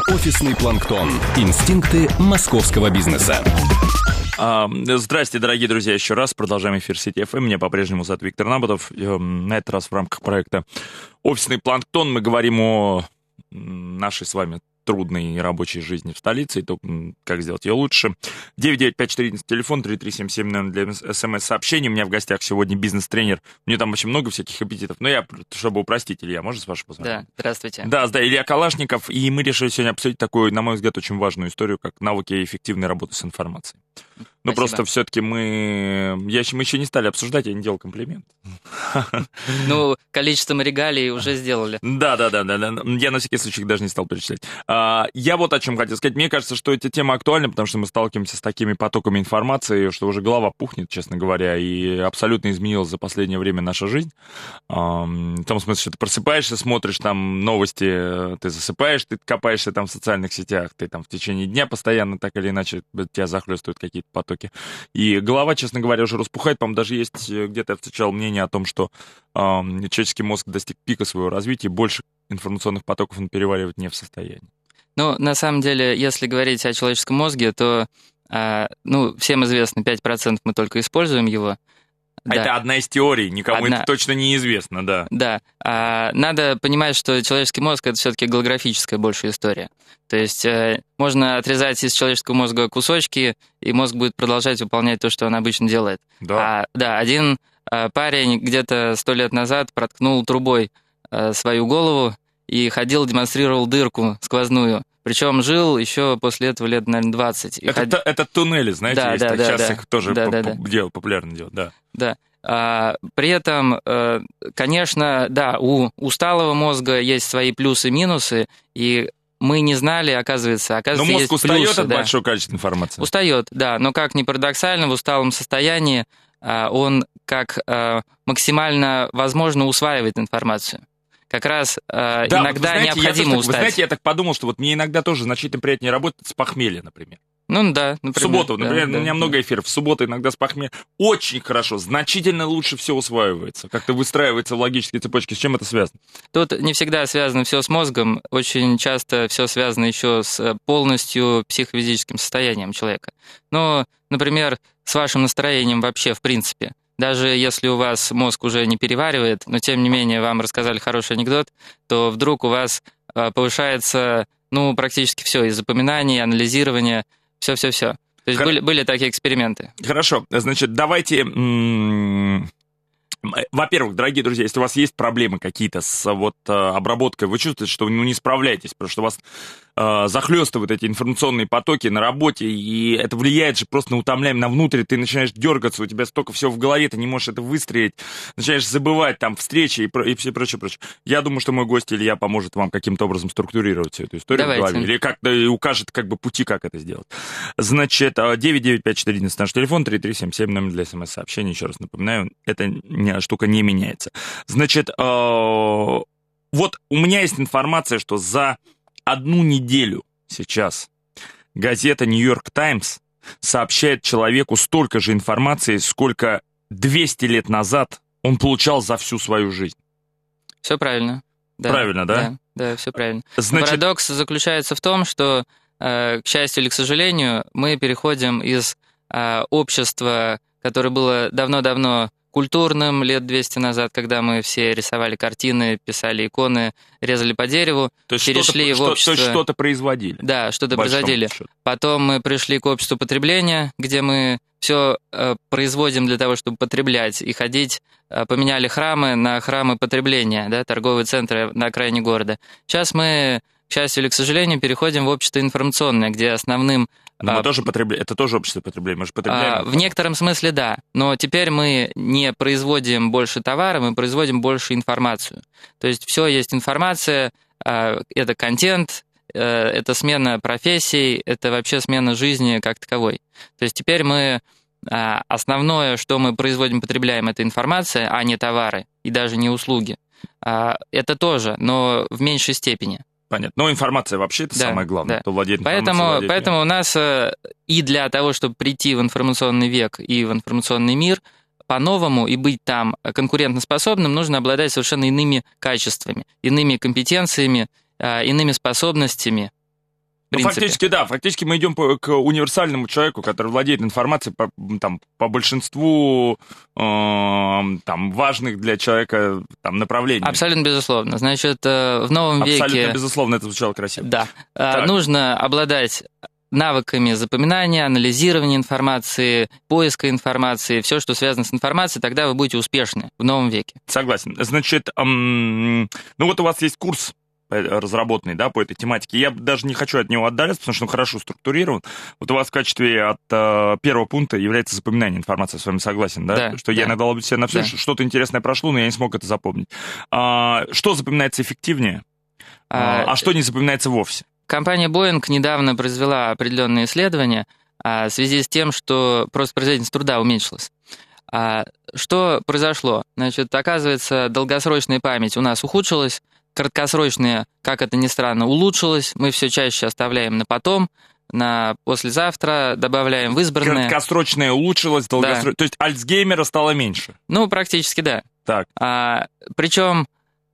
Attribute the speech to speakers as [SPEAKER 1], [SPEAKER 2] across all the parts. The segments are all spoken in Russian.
[SPEAKER 1] Офисный планктон. Инстинкты московского бизнеса.
[SPEAKER 2] Здрасте, дорогие друзья, еще раз. Продолжаем эфир сети ФМ. Меня по-прежнему зовут Виктор Наботов. На этот раз в рамках проекта «Офисный планктон» мы говорим о нашей с вами трудной рабочей жизни в столице и то, как сделать ее лучше. 995-14, телефон, 3377, наверное, для смс-сообщений. У меня в гостях сегодня бизнес-тренер. У меня там очень много всяких эпитетов. Но я, чтобы упростить, Илья, можно с вашего позволения?
[SPEAKER 3] Да, здравствуйте.
[SPEAKER 2] Да, Илья Калашников. И мы решили сегодня обсудить такую, на мой взгляд, очень важную историю, как навыки эффективной работы с информацией. Ну, просто все-таки мы еще не стали обсуждать, я не делал комплимент.
[SPEAKER 3] Ну, количеством регалий уже сделали.
[SPEAKER 2] Да. Я на всякий случай даже не стал перечислять. Я вот о чем хотел сказать. Мне кажется, что эта тема актуальна, потому что мы сталкиваемся с такими потоками информации, что уже голова пухнет, честно говоря, и абсолютно изменилась за последнее время наша жизнь. В том смысле, что ты просыпаешься, смотришь там новости, ты засыпаешь, ты копаешься там в социальных сетях, ты там в течение дня постоянно так или иначе тебя захлестывают какие-то потоки. И голова, честно говоря, уже распухает. По-моему, даже есть где-то я встречал мнение о том, что человеческий мозг достиг пика своего развития, и больше информационных потоков он переваривать не в состоянии.
[SPEAKER 3] Ну, на самом деле, если говорить о человеческом мозге, то, всем известно, 5% мы только используем его.
[SPEAKER 2] Да. Это одна из теорий, никому это точно неизвестно, да.
[SPEAKER 3] Да, надо понимать, что человеческий мозг — это все-таки голографическая большая история. То есть можно отрезать из человеческого мозга кусочки, и мозг будет продолжать выполнять то, что он обычно делает.
[SPEAKER 2] Да.
[SPEAKER 3] Один парень где-то 100 лет назад проткнул трубой свою голову и ходил, демонстрировал дырку сквозную. Причем жил еще после этого лет, наверное, 20.
[SPEAKER 2] Это туннели, знаете, есть. Сейчас их тоже популярно делать, да.
[SPEAKER 3] Да. При этом, конечно, да, у усталого мозга есть свои плюсы и минусы, и мы не знали, оказывается,
[SPEAKER 2] но мозг
[SPEAKER 3] есть
[SPEAKER 2] устает
[SPEAKER 3] плюсы,
[SPEAKER 2] от большого количества информации.
[SPEAKER 3] Устает, да, но как ни парадоксально, в усталом состоянии он как максимально возможно усваивает информацию. Как раз иногда необходимо устать.
[SPEAKER 2] Вы знаете, я так подумал, что вот мне иногда тоже значительно приятнее работать с похмелья, например.
[SPEAKER 3] Ну да, например.
[SPEAKER 2] В субботу, например, у меня много эфиров. В субботу иногда с похмелья. Очень хорошо, значительно лучше все усваивается. Как-то выстраивается в логические цепочки. С чем это связано?
[SPEAKER 3] Тут не всегда связано все с мозгом. Очень часто все связано еще с полностью психофизическим состоянием человека. Ну, например, с вашим настроением вообще, в принципе. Даже если у вас мозг уже не переваривает, но тем не менее вам рассказали хороший анекдот, то вдруг у вас повышается, практически все, и запоминание, и анализирование, все. То есть были такие эксперименты.
[SPEAKER 2] Хорошо, значит, давайте... Во-первых, дорогие друзья, если у вас есть проблемы какие-то с обработкой, вы чувствуете, что вы не справляетесь, потому что вас захлестывают эти информационные потоки на работе, и это влияет же просто на утомляемость, на внутрь, ты начинаешь дергаться, у тебя столько всего в голове, ты не можешь это выстроить, начинаешь забывать там встречи и все прочее. Я думаю, что мой гость Илья поможет вам каким-то образом структурировать всю эту историю в голове, или как-то укажет пути, как это сделать. Значит, 995-14 наш телефон, 3377 номер для смс-сообщений, еще раз напоминаю, эта штука не меняется. Значит, вот у меня есть информация, что за одну неделю сейчас газета «Нью-Йорк Таймс» сообщает человеку столько же информации, сколько 200 лет назад он получал за всю свою жизнь.
[SPEAKER 3] Все правильно. Да,
[SPEAKER 2] правильно, да?
[SPEAKER 3] Да, все правильно.
[SPEAKER 2] Значит...
[SPEAKER 3] Парадокс заключается в том, что, к счастью или к сожалению, мы переходим из общества, которое было давно-давно культурным, лет 200 назад, когда мы все рисовали картины, писали иконы, резали по дереву,
[SPEAKER 2] то есть
[SPEAKER 3] перешли в общество...
[SPEAKER 2] То есть что-то производили.
[SPEAKER 3] Да, что-то производили. Потом мы пришли к обществу потребления, где мы все производим для того, чтобы потреблять и ходить. Поменяли храмы на храмы потребления, да, торговые центры на окраине города. Сейчас мы, к счастью или к сожалению, переходим в общество информационное, где основным...
[SPEAKER 2] Но мы тоже потребляем, это тоже общество потребления, мы же потребляем.
[SPEAKER 3] В некотором смысле да, но теперь мы не производим больше товара, мы производим больше информацию. То есть все есть информация, это контент, это смена профессий, это вообще смена жизни как таковой. То есть теперь мы... Основное, что мы производим, потребляем, это информация, а не товары и даже не услуги. Это тоже, но в меньшей степени.
[SPEAKER 2] Понятно. Но информация вообще это самое главное.
[SPEAKER 3] Да.
[SPEAKER 2] Кто владеет информацией,
[SPEAKER 3] поэтому у нас и для того, чтобы прийти в информационный век и в информационный мир по-новому и быть там конкурентоспособным, нужно обладать совершенно иными качествами, иными компетенциями, иными способностями.
[SPEAKER 2] Фактически, да, фактически мы идем к универсальному человеку, который владеет информацией по большинству важных для человека направлений.
[SPEAKER 3] Абсолютно безусловно. Значит, в новом веке...
[SPEAKER 2] Абсолютно безусловно, это звучало красиво.
[SPEAKER 3] Да. Нужно обладать навыками запоминания, анализирования информации, поиска информации, все, что связано с информацией, тогда вы будете успешны в новом веке.
[SPEAKER 2] Согласен. Значит, вот у вас есть курс разработанный, да, по этой тематике. Я даже не хочу от него отдаляться, потому что он хорошо структурирован. Вот у вас в качестве от первого пункта является запоминание информации, я с вами согласен, да?
[SPEAKER 3] Да.
[SPEAKER 2] Что я иногда ловлю себя на все, что-то интересное прошло, но я не смог это запомнить. Что запоминается эффективнее, а что не запоминается вовсе?
[SPEAKER 3] Компания Boeing недавно произвела определенные исследования в связи с тем, что просто производительность труда уменьшилась. Что произошло? Значит, оказывается, долгосрочная память у нас ухудшилась, краткосрочная, как это ни странно, улучшилась. Мы все чаще оставляем на потом, на послезавтра, добавляем в избранное.
[SPEAKER 2] Краткосрочная улучшилась, долгосрочная. Да. То есть Альцгеймера стало меньше?
[SPEAKER 3] Ну, практически да.
[SPEAKER 2] Так.
[SPEAKER 3] Причем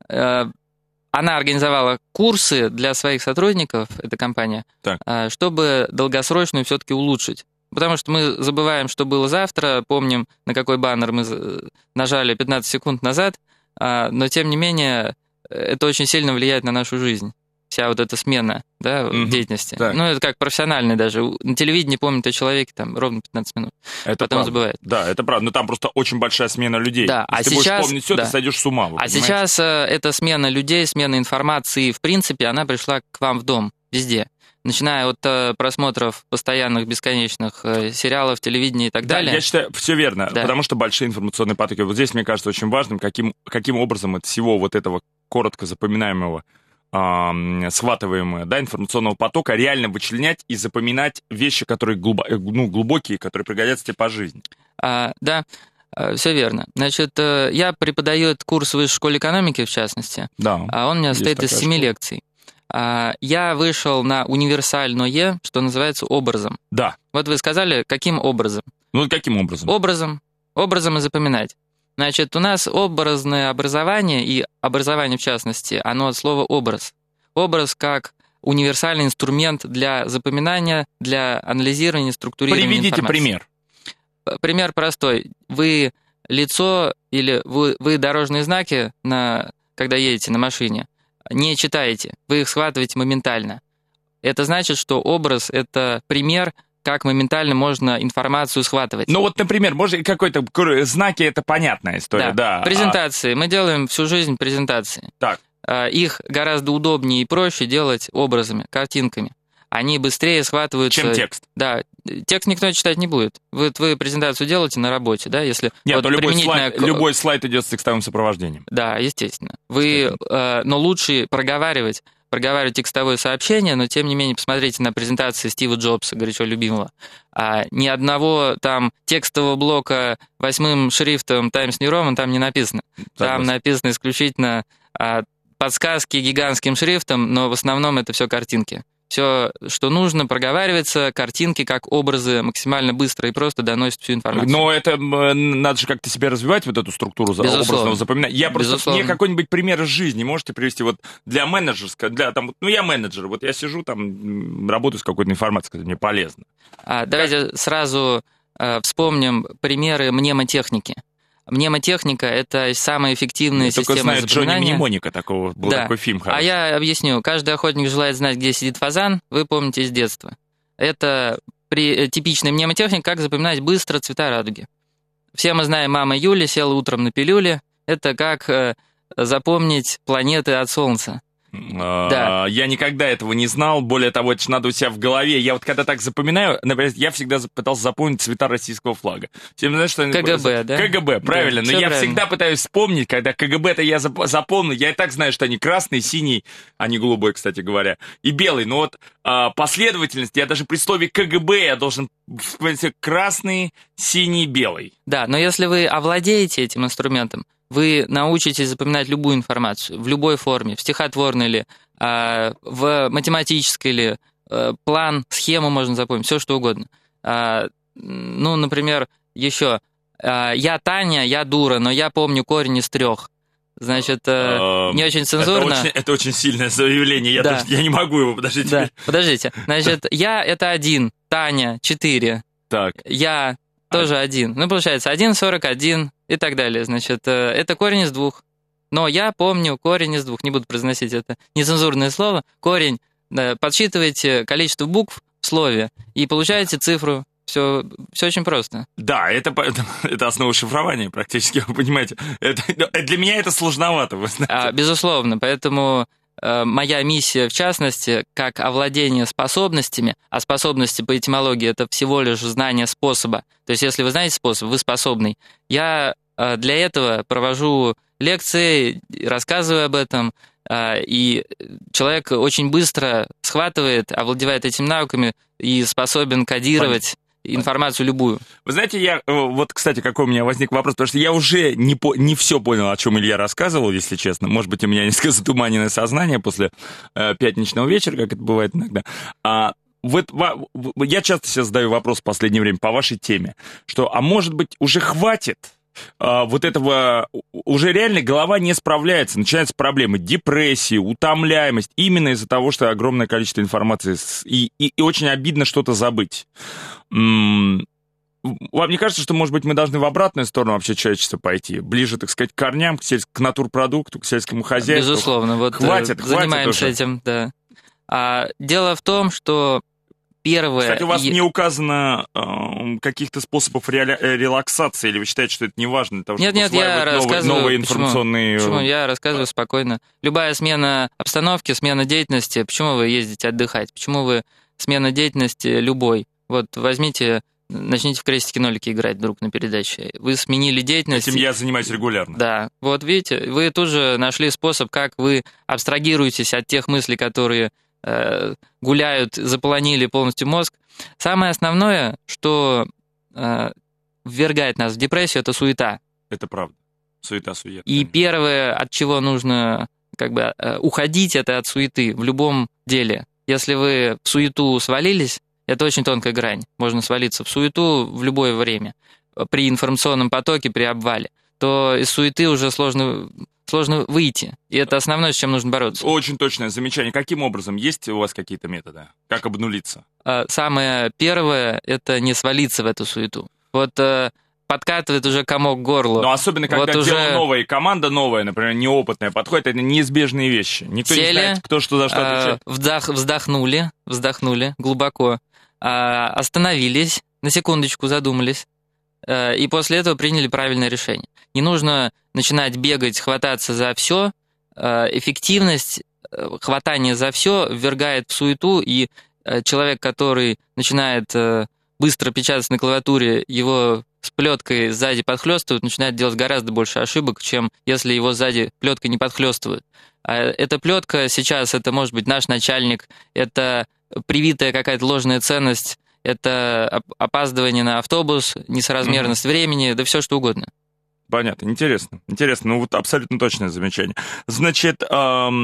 [SPEAKER 3] она организовала курсы для своих сотрудников, эта компания, чтобы долгосрочную все-таки улучшить. Потому что мы забываем, что было завтра, помним, на какой баннер мы нажали 15 секунд назад, но тем не менее это очень сильно влияет на нашу жизнь. Вся вот эта смена, да, деятельности.
[SPEAKER 2] Так.
[SPEAKER 3] Ну, это как профессиональный даже. На телевидении помнит о человеке ровно 15 минут.
[SPEAKER 2] Это
[SPEAKER 3] потом
[SPEAKER 2] правда.
[SPEAKER 3] Забывает.
[SPEAKER 2] Да, это правда. Но там просто очень большая смена людей.
[SPEAKER 3] Да,
[SPEAKER 2] Если ты будешь помнить все, ты сойдешь с ума.
[SPEAKER 3] Сейчас эта смена людей, смена информации, в принципе, она пришла к вам в дом, везде. Начиная от просмотров постоянных, бесконечных сериалов, телевидения и так далее.
[SPEAKER 2] Я считаю, все верно, потому что большие информационные потоки. Вот здесь, мне кажется, очень важным, каким образом от всего вот этого коротко запоминаемого, схватываемого, да, информационного потока реально вычленять и запоминать вещи, которые глубокие, которые пригодятся тебе по жизни.
[SPEAKER 3] Да, все верно. Значит, я преподаю этот курс в Высшей школе экономики, в частности.
[SPEAKER 2] Да,
[SPEAKER 3] он у меня состоит из 7 лекций. Я вышел на универсальное, что называется, образом.
[SPEAKER 2] Да.
[SPEAKER 3] Вот вы сказали, каким образом?
[SPEAKER 2] Ну, каким образом?
[SPEAKER 3] Образом и запоминать. Значит, у нас образное образование, и образование в частности, оно от слова «образ». Образ как универсальный инструмент для запоминания, для анализирования, структурирования информации.
[SPEAKER 2] Приведите пример.
[SPEAKER 3] Пример простой. Вы лицо или вы дорожные знаки, когда едете на машине, не читаете, вы их схватываете моментально. Это значит, что образ — это пример, как моментально можно информацию схватывать.
[SPEAKER 2] Ну вот, например, может, какой-то знаки — это понятная история, да.
[SPEAKER 3] Презентации. Мы делаем всю жизнь презентации.
[SPEAKER 2] Так.
[SPEAKER 3] Их гораздо удобнее и проще делать образами, картинками. Они быстрее схватываются...
[SPEAKER 2] Чем текст.
[SPEAKER 3] Да. Текст никто читать не будет. Вы презентацию делаете на работе, да, если...
[SPEAKER 2] Нет, но любой слайд идет с текстовым сопровождением.
[SPEAKER 3] Да, естественно. Но лучше проговаривать текстовое сообщение, но тем не менее посмотрите на презентации Стива Джобса, горячо любимого. Ни одного там текстового блока 8 шрифтом Times New Roman там не написано. Там написано исключительно подсказки гигантским шрифтом, но в основном это все картинки. Все, что нужно, проговаривается, картинки как образы максимально быстро и просто доносят всю информацию.
[SPEAKER 2] Но это надо же как-то себе развивать, вот эту структуру образного запоминания. Мне какой-нибудь пример из жизни можете привести вот для менеджерского, я менеджер, вот я сижу там, работаю с какой-то информацией, которая мне полезна.
[SPEAKER 3] Давайте сразу вспомним примеры мнемотехники. Мнемотехника — это самая эффективная система запоминания.
[SPEAKER 2] Только знает Джонни Мнемоника, был такой фильм хороший.
[SPEAKER 3] Я объясню. Каждый охотник желает знать, где сидит фазан, вы помните из детства. Это типичная мнемотехника, как запоминать быстро цвета радуги. Все мы знаем, мама Юля села утром на пилюле. Это как запомнить планеты от Солнца.
[SPEAKER 2] Да. Я никогда этого не знал, более того, это же надо у себя в голове. Я вот когда так запоминаю, например, я всегда пытался запомнить цвета российского флага. Все знают, что
[SPEAKER 3] КГБ, да?
[SPEAKER 2] КГБ, правильно.
[SPEAKER 3] Да,
[SPEAKER 2] но я
[SPEAKER 3] правильно.
[SPEAKER 2] всегда пытаюсь вспомнить, когда КГБ-то я запомнил, я и так знаю, что они красный, синий, а не голубой, кстати говоря, и белый. Но вот последовательность, я даже при слове КГБ я должен вспомнить красный, синий, белый.
[SPEAKER 3] Да, но если вы овладеете этим инструментом, вы научитесь запоминать любую информацию, в любой форме, в стихотворной ли, в математической ли, план, схему можно запомнить, все что угодно. Например, еще «Я Таня, я дура, но я помню корень из 3». Значит, не очень цензурно.
[SPEAKER 2] Это очень сильное заявление, я не могу его, подождите.
[SPEAKER 3] Да, подождите. Значит, я — это 1, Таня — 4,
[SPEAKER 2] так.
[SPEAKER 3] Я тоже 1. Ну, получается, 1,41 и так далее. Значит, это корень из 2. Но я помню корень из 2, не буду произносить это нецензурное слово. Корень, подсчитываете количество букв в слове и получаете цифру. Все очень просто.
[SPEAKER 2] Да, это основа шифрования практически, вы понимаете. Для меня это сложновато, вы знаете.
[SPEAKER 3] Безусловно, поэтому моя миссия, в частности, как овладение способностями, а способности по этимологии — это всего лишь знание способа. То есть, если вы знаете способ, вы способный. Я для этого провожу лекции, рассказываю об этом, и человек очень быстро схватывает, овладевает этими навыками и способен кодировать информацию любую.
[SPEAKER 2] Вы знаете, вот, кстати, какой у меня возник вопрос, потому что я уже не все понял, о чем Илья рассказывал, если честно. Может быть, у меня несколько затуманенное сознание после пятничного вечера, как это бывает иногда. Я часто себе задаю вопрос в последнее время по вашей теме, что, может быть, уже хватит вот этого, уже реально голова не справляется, начинаются проблемы, депрессии, утомляемость, именно из-за того, что огромное количество информации, и очень обидно что-то забыть. Вам не кажется, что, может быть, мы должны в обратную сторону вообще человечества пойти, ближе, так сказать, к корням, к натурпродукту, к сельскому хозяйству?
[SPEAKER 3] Безусловно, вот
[SPEAKER 2] хватит
[SPEAKER 3] занимаемся
[SPEAKER 2] уже
[SPEAKER 3] этим, да. Дело в том, что первое...
[SPEAKER 2] Кстати, у вас не указано каких-то способов релаксации, или вы считаете, что это не важно?
[SPEAKER 3] Нет, я рассказываю...
[SPEAKER 2] Новые информационные...
[SPEAKER 3] Почему? Я рассказываю спокойно. Любая смена обстановки, смена деятельности, почему вы ездите отдыхать? Почему вы смена деятельности любой? Вот возьмите, начните в крестики-нолики играть вдруг на передаче. Вы сменили деятельность...
[SPEAKER 2] Этим я занимаюсь регулярно.
[SPEAKER 3] Да, вот видите, вы тут же нашли способ, как вы абстрагируетесь от тех мыслей, которые гуляют, заполонили полностью мозг. Самое основное, что ввергает нас в депрессию, это суета.
[SPEAKER 2] Это правда. Суета-суета.
[SPEAKER 3] И первое, от чего нужно уходить, это от суеты в любом деле. Если вы в суету свалились, это очень тонкая грань. Можно свалиться в суету в любое время. При информационном потоке, при обвале. То из суеты уже сложно выйти. И это основное, с чем нужно бороться.
[SPEAKER 2] Очень точное замечание. Каким образом? Есть у вас какие-то методы? Как обнулиться?
[SPEAKER 3] Самое первое — это не свалиться в эту суету. Вот подкатывает уже комок к горлу.
[SPEAKER 2] Но особенно, когда
[SPEAKER 3] вот
[SPEAKER 2] дело новое, команда новая, например, неопытная, подходит, это неизбежные вещи. Никто не знает, кто что за что отвечает.
[SPEAKER 3] Вздохнули глубоко, остановились, на секундочку задумались, и после этого приняли правильное решение. Не нужно начинать бегать, хвататься за все. Эффективность хватания за все ввергает в суету, и человек, который начинает быстро печатать на клавиатуре, его с плеткой сзади подхлестывают, начинает делать гораздо больше ошибок, чем если его сзади плеткой не подхлестывают. Эта плетка сейчас, это может быть наш начальник, это привитая какая-то ложная ценность, это опаздывание на автобус, несоразмерность времени, да все что угодно.
[SPEAKER 2] Понятно, интересно. Ну вот абсолютно точное замечание. Значит, вот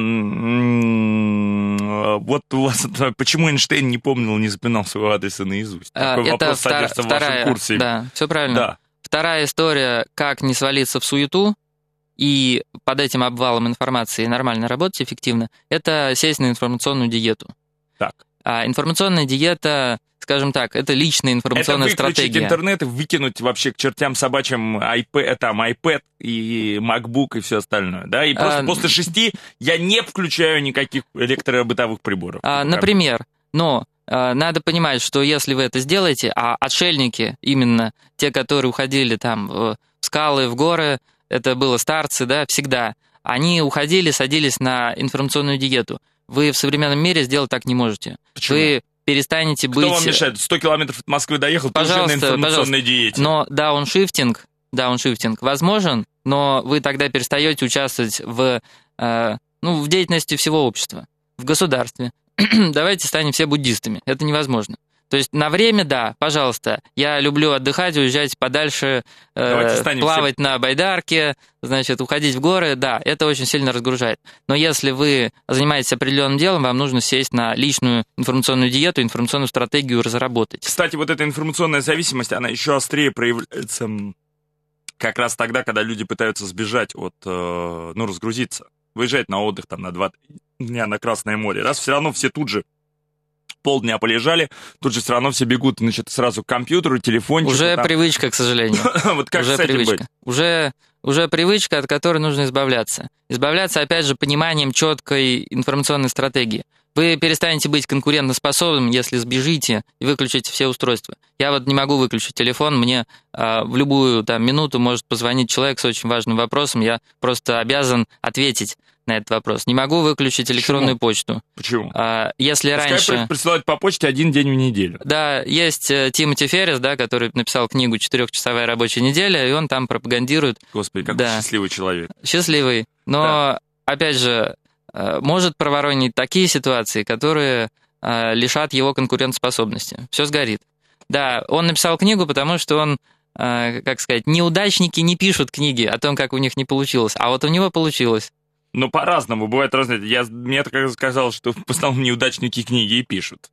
[SPEAKER 2] у вас почему Эйнштейн не помнил, не запоминал своего адреса наизусть? Такой вопрос содержится в вашем курсе.
[SPEAKER 3] Да, все правильно.
[SPEAKER 2] Да.
[SPEAKER 3] Вторая история, как не свалиться в суету и под этим обвалом информации нормально работать эффективно, это сесть на информационную диету.
[SPEAKER 2] Так.
[SPEAKER 3] А информационная диета, скажем так, это личная информационная стратегия.
[SPEAKER 2] Это выключить интернет и выкинуть вообще к чертям собачьим iPad и MacBook и все остальное, да? И просто после 6 я не включаю никаких электробытовых приборов.
[SPEAKER 3] Например, но надо понимать, что если вы это сделаете, а отшельники, именно те, которые уходили там в скалы, в горы, это было старцы, да, всегда, они уходили, садились на информационную диету. Вы в современном мире сделать так не можете.
[SPEAKER 2] Почему?
[SPEAKER 3] Вы перестанете быть...
[SPEAKER 2] Кто вам мешает? 100 километров от Москвы доехал, ты уже на информационной диете.
[SPEAKER 3] Но дауншифтинг возможен, но вы тогда перестаете участвовать в деятельности всего общества, в государстве. Давайте станем все буддистами. Это невозможно. То есть на время, да, пожалуйста, я люблю отдыхать, уезжать подальше, плавать на байдарке, значит, уходить в горы, да, это очень сильно разгружает. Но если вы занимаетесь определенным делом, вам нужно сесть на личную информационную диету, информационную стратегию разработать.
[SPEAKER 2] Кстати, вот эта информационная зависимость, она еще острее проявляется, как раз тогда, когда люди пытаются сбежать от, разгрузиться, выезжать на отдых там на 2 дня на Красное море. Раз все равно все тут же полдня полежали, тут же все равно все бегут, значит, сразу к компьютеру, телефончику.
[SPEAKER 3] Уже привычка, к сожалению.
[SPEAKER 2] Вот как с этим быть?
[SPEAKER 3] Уже привычка, от которой нужно избавляться. Избавляться, опять же, пониманием четкой информационной стратегии. Вы перестанете быть конкурентоспособным, если сбежите и выключите все устройства. Я вот не могу выключить телефон, мне в любую минуту может позвонить человек с очень важным вопросом, я просто обязан ответить на этот вопрос. Не могу выключить электронную почту.
[SPEAKER 2] Почему?
[SPEAKER 3] Если раньше...
[SPEAKER 2] присылать по почте 1 день в неделю.
[SPEAKER 3] Да, есть Тимоти Феррис, который написал книгу «4-часовая рабочая неделя», и он там пропагандирует...
[SPEAKER 2] Господи, какой счастливый человек.
[SPEAKER 3] Счастливый. Но, опять же, может проворонить такие ситуации, которые лишат его конкурентоспособности. Все сгорит. Да, он написал книгу, потому что он, неудачники не пишут книги о том, как у них не получилось, а вот у него получилось.
[SPEAKER 2] Ну, по-разному, бывает разное. Мне так казалось, что в основном неудачники книги и пишут.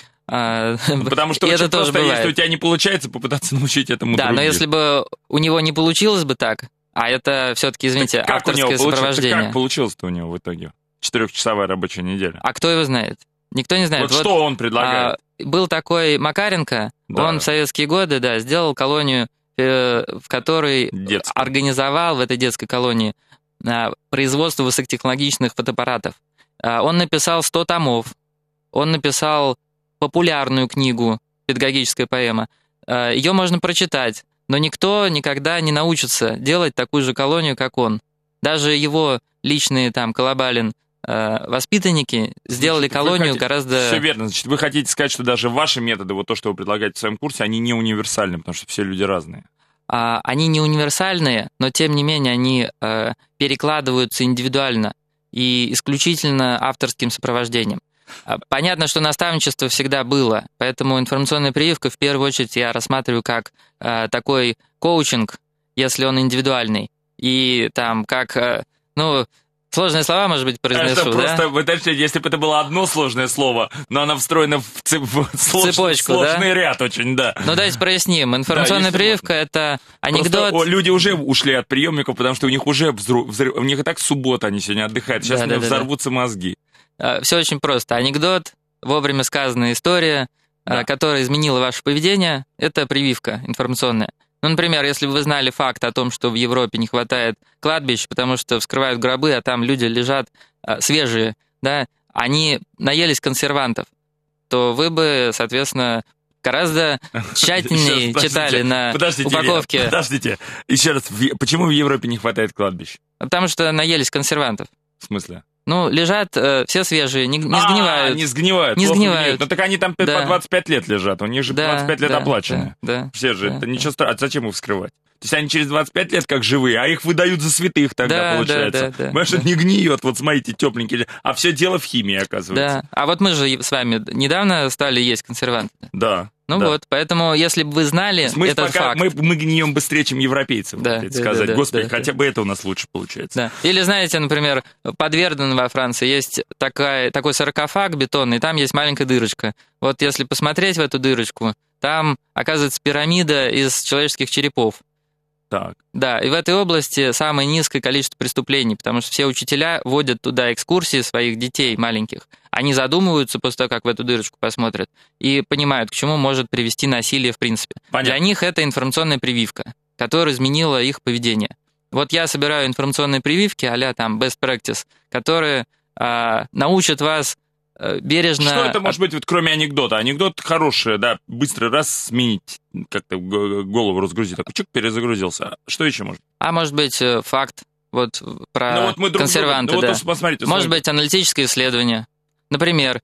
[SPEAKER 2] Потому что очень просто, если у тебя не получается, попытаться научить этому других.
[SPEAKER 3] Да, но если бы у него не получилось бы так, а это все-таки, извините, авторское сопровождение.
[SPEAKER 2] Как получилось-то у него в итоге? 4-часовая рабочая неделя.
[SPEAKER 3] А кто его знает? Никто не знает.
[SPEAKER 2] Вот что он предлагает?
[SPEAKER 3] Был такой Макаренко, он в советские годы, сделал колонию, в которой организовал в этой детской колонии производство высокотехнологичных фотоаппаратов. Он написал 100 томов, он написал популярную книгу «Педагогическая поэма». Ее можно прочитать, но никто никогда не научится делать такую же колонию, как он. Даже его личные Колобалин воспитанники сделали колонию гораздо...
[SPEAKER 2] Все верно. Значит, вы хотите сказать, что даже ваши методы, вот то, что вы предлагаете в своем курсе, они не универсальны, потому что все люди разные.
[SPEAKER 3] Они не универсальные, но тем не менее они перекладываются индивидуально и исключительно авторским сопровождением. Понятно, что наставничество всегда было, поэтому информационная прививка в первую очередь я рассматриваю как такой коучинг, если он индивидуальный. И сложные слова, может быть, произнесу,
[SPEAKER 2] это просто, подождите, если бы это было одно сложное слово, но оно встроено в
[SPEAKER 3] цепочку,
[SPEAKER 2] сложный ряд очень, да.
[SPEAKER 3] Ну, давайте проясним. Информационная прививка — это анекдот...
[SPEAKER 2] Просто люди уже ушли от приемников, потому что у них уже у них и так суббота, они сегодня отдыхают, сейчас взорвутся мозги.
[SPEAKER 3] Все очень просто. Анекдот, вовремя сказанная история, которая изменила ваше поведение, это прививка информационная. Ну, например, если бы вы знали факт о том, что в Европе не хватает кладбищ, потому что вскрывают гробы, а там люди лежат свежие, они наелись консервантов, то вы бы, соответственно, гораздо тщательнее читали на упаковке.
[SPEAKER 2] Подождите, еще раз, почему в Европе не хватает кладбищ?
[SPEAKER 3] Потому что наелись консервантов.
[SPEAKER 2] В смысле?
[SPEAKER 3] Лежат все свежие, не сгнивают.
[SPEAKER 2] Не сгнивают.
[SPEAKER 3] Не сгнивают.
[SPEAKER 2] Ну так они там по 25 лет лежат, у них же 25 лет оплачены.
[SPEAKER 3] Все
[SPEAKER 2] же, это ничего страшного. А зачем их вскрывать? То есть они через 25 лет как живые, а их выдают за святых тогда, получается. Понимаешь, это не гниет, вот смотрите, тепленькие. А все дело в химии, оказывается.
[SPEAKER 3] Да, а вот мы же с вами недавно стали есть консерванты.
[SPEAKER 2] Да.
[SPEAKER 3] Вот, поэтому, если бы вы знали этот факт...
[SPEAKER 2] Мы гнием быстрее, чем европейцы, сказать. Господи, хотя бы это у нас лучше получается.
[SPEAKER 3] Да. Или, знаете, например, под Верденом во Франции есть такой саркофаг бетонный, там есть маленькая дырочка. Вот если посмотреть в эту дырочку, там, оказывается, пирамида из человеческих черепов.
[SPEAKER 2] Так.
[SPEAKER 3] Да, и в этой области самое низкое количество преступлений, потому что все учителя водят туда экскурсии своих детей маленьких. Они задумываются после того, как в эту дырочку посмотрят, и понимают, к чему может привести насилие в принципе.
[SPEAKER 2] Понятно.
[SPEAKER 3] Для них это информационная прививка, которая изменила их поведение. Вот я собираю информационные прививки а-ля best practice, которые научат вас бережно...
[SPEAKER 2] Что это может быть, вот, кроме анекдота? Анекдот хороший, быстро раз сменить, как-то голову разгрузить. Такой чик, перезагрузился. Что еще может?
[SPEAKER 3] Может быть, факт про консерванты.
[SPEAKER 2] Посмотрите,
[SPEAKER 3] может быть, аналитическое исследование. Например,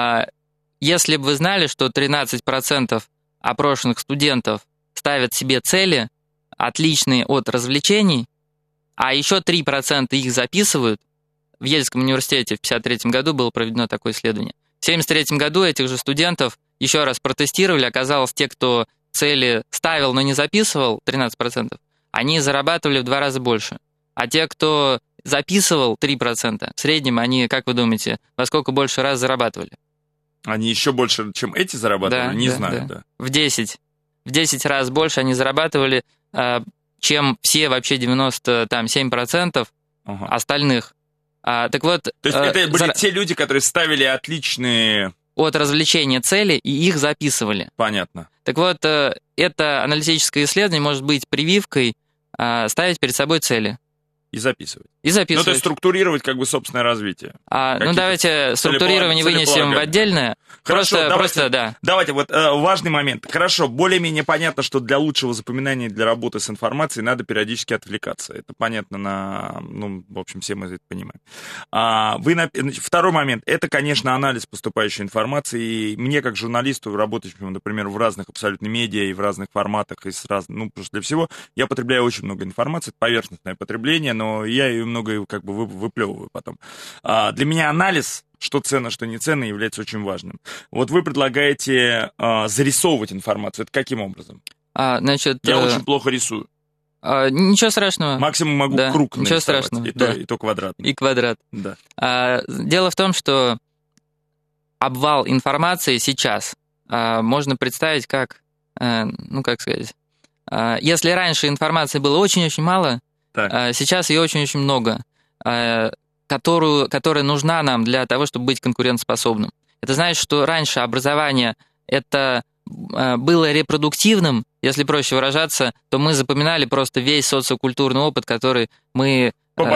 [SPEAKER 3] если бы вы знали, что 13% опрошенных студентов ставят себе цели, отличные от развлечений, а еще 3% их записывают, в Ельском университете в 1953 году было проведено такое исследование. В 1973 году этих же студентов еще раз протестировали, оказалось, те, кто цели ставил, но не записывал, 13%, они зарабатывали в 2 раза больше. А те, кто записывал, 3%, в среднем они, как вы думаете, во сколько больше раз зарабатывали?
[SPEAKER 2] Они еще больше, чем эти зарабатывали? Не знаю.
[SPEAKER 3] В 10 раз больше они зарабатывали, чем все вообще 97% остальных. Так вот,
[SPEAKER 2] то есть это были те люди, которые ставили отличные...
[SPEAKER 3] от развлечения цели и их записывали.
[SPEAKER 2] Понятно.
[SPEAKER 3] Так вот, это аналитическое исследование может быть прививкой ставить перед собой цели.
[SPEAKER 2] И записывать.
[SPEAKER 3] Ну,
[SPEAKER 2] то есть структурировать как бы собственное развитие.
[SPEAKER 3] Давайте структурирование вынесем в отдельное.
[SPEAKER 2] Хорошо,
[SPEAKER 3] Да.
[SPEAKER 2] Давайте, вот важный момент. Хорошо, более-менее понятно, что для лучшего запоминания, для работы с информацией надо периодически отвлекаться. Это понятно в общем, все мы это понимаем. Второй момент, это, конечно, анализ поступающей информации. И мне, как журналисту, работающему, например, в разных абсолютно медиа и в разных форматах, и просто для всего, я потребляю очень много информации, это поверхностное потребление, но я ее много как бы выплевываю потом. Для меня анализ, что ценно, что не ценно, является очень важным. Вот вы предлагаете зарисовывать информацию. Это каким образом? Я очень плохо рисую.
[SPEAKER 3] Ничего страшного.
[SPEAKER 2] Максимум могу круг нарисовать.
[SPEAKER 3] Ничего страшного.
[SPEAKER 2] И то квадратный.
[SPEAKER 3] И квадрат.
[SPEAKER 2] Да.
[SPEAKER 3] Дело в том, что обвал информации сейчас можно представить как, если раньше информации было очень-очень мало, сейчас ее очень-очень много, которая нужна нам для того, чтобы быть конкурентоспособным. Это значит, что раньше образование это было репродуктивным, если проще выражаться, то мы запоминали просто весь социокультурный опыт, который мы...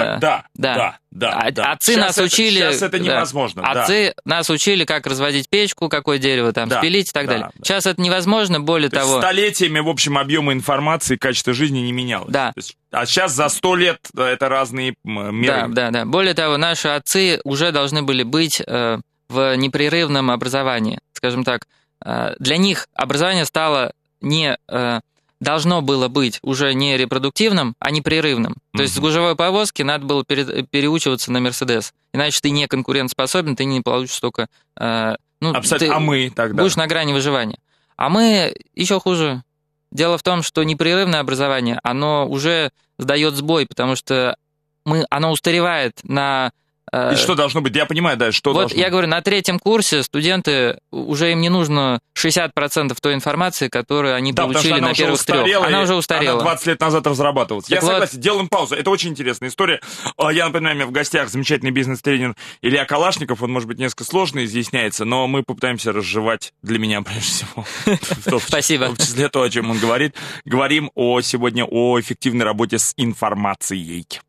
[SPEAKER 3] Отцы нас учили...
[SPEAKER 2] Сейчас это невозможно.
[SPEAKER 3] Отцы нас учили, как разводить печку, какое дерево спилить и так далее. Сейчас это невозможно, более того...
[SPEAKER 2] Столетиями, в общем, объемы информации, качество жизни не менялось.
[SPEAKER 3] Да.
[SPEAKER 2] А сейчас за 100 лет это разные меры.
[SPEAKER 3] Да. Более того, наши отцы уже должны были быть в непрерывном образовании. Скажем так, для них образование стало должно было быть уже не репродуктивным, а непрерывным. То есть с гужевой повозки надо было переучиваться на Мерседес. Иначе ты не конкурентоспособен, ты не получишь столько...
[SPEAKER 2] Абсолютно. А мы тогда?
[SPEAKER 3] Будешь на грани выживания. А мы еще хуже. Дело в том, что непрерывное образование, оно уже сдает сбой, потому что оно устаревает на...
[SPEAKER 2] И что должно быть? Я понимаю, что должно быть.
[SPEAKER 3] Я говорю, на 3-м курсе студенты, уже им не нужно 60% той информации, которую они получили на первых 3. Она уже устарела.
[SPEAKER 2] Она 20 лет назад разрабатывалась. Я согласен, делаем паузу. Это очень интересная история. Я напоминаю, у меня в гостях замечательный бизнес-тренер Илья Калашников. Он, может быть, несколько сложно изъясняется, но мы попытаемся разжевать для меня, прежде всего.
[SPEAKER 3] Спасибо.
[SPEAKER 2] В числе то, о чем он говорит. Говорим сегодня о эффективной работе с информацией.